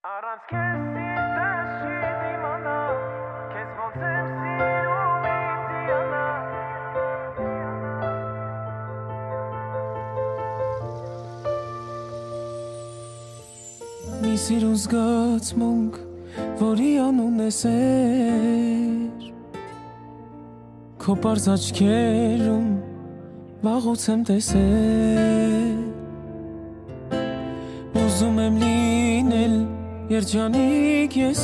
Առանց քեզ սիրտս չի դիմանա, քեզ ոնց եմ սիրում իմ Դիանա. Մի սիրուն զգացմունք, որի անունն է սեր, քո պարզ աչքերում վաղուց եմ տեսել. Ուզում եմ լինել երջանիկ ես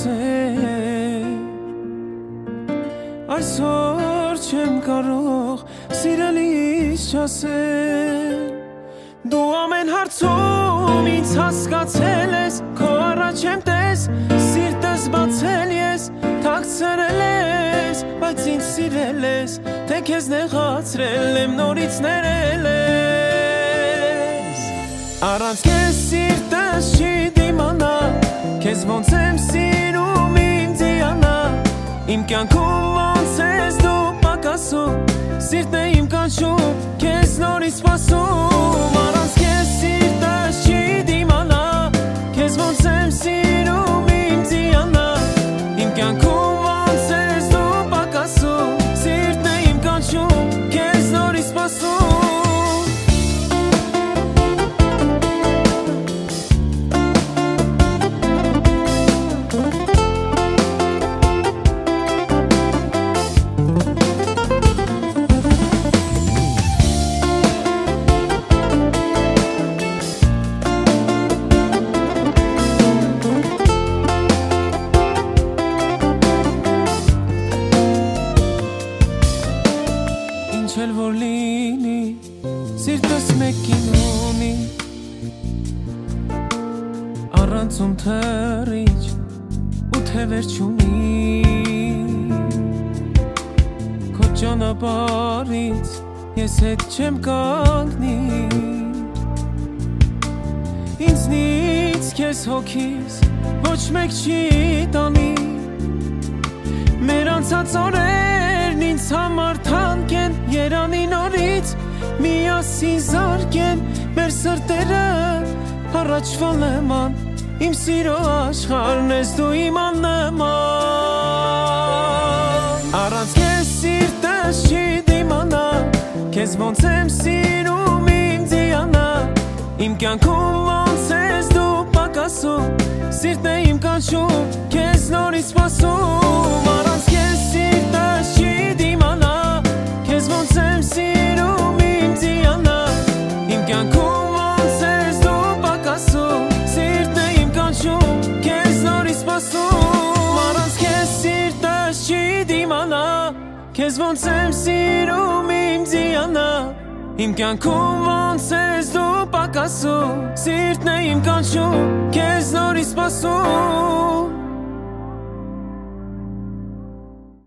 այսօր չեմ կարող սիրելիս չասել. Դու ամեն հարցում ինձ հասկացել ես, քո առաջ եմ տես, սիրտս բացել ես, թաքցրել ես, բայց ինձ սիրել ես, թե քեզ նեղացրել եմ նորից ներել ես. Առանց քեզ սիրտս չի դիմանա, քեզ ոնց եմ սիրում իմ Դիանա. Իմ կյանքում ոնց ես դու պակասում, սիրտն է իմ կանչում, քեզ նորից սպասում. Առանց քեզ սիրտս չի դիմանա, քեզ ոնց եմ սիրում իմ Դիանա. Իմ կյանքում ոնց ես դու պակասում, սիրտն է իմ կանչում, քեզ նորից սպասում. Ինչ որ լինի, սիրտս մեկին ունի, առանցում թռիչ ու թևեր չունի. Քո ճանապարհից ես հետ չեմ կանգնի, ինձնից քեզ հոգիս ոչ մեկ չի տանի. Մեր անցած օրերն ինձ համար թանկ են, երանի նորից միասին զարկեն մեր սրտերը առաջվա նման. Իմ սիրո աշխարհն ես դու իմ աննման. Առանց քեզ սիրտս չի դիմանա, քեզ ոնց եմ սիրում իմ Դիանա. Իմ կյանքում ոնց ես դու պակասում, սիրտն է իմ կանչում, քեզ նորից սպասում. Առանց քեզ սիրտս չի դիմանա, քեզ ոնց եմ սիրում իմ Դիանա. Իմ կյանքում ոնց ես դու պակասում, սիրտն է իմ կանչում, քեզ նորից սպասում. Առանց քեզ սիրտս չի դիմանա, քեզ ոնց եմ սիրում իմ Դիանա. Իմ կյանքում ոնց ես դու պակասում, սիրտն է իմ կանչում,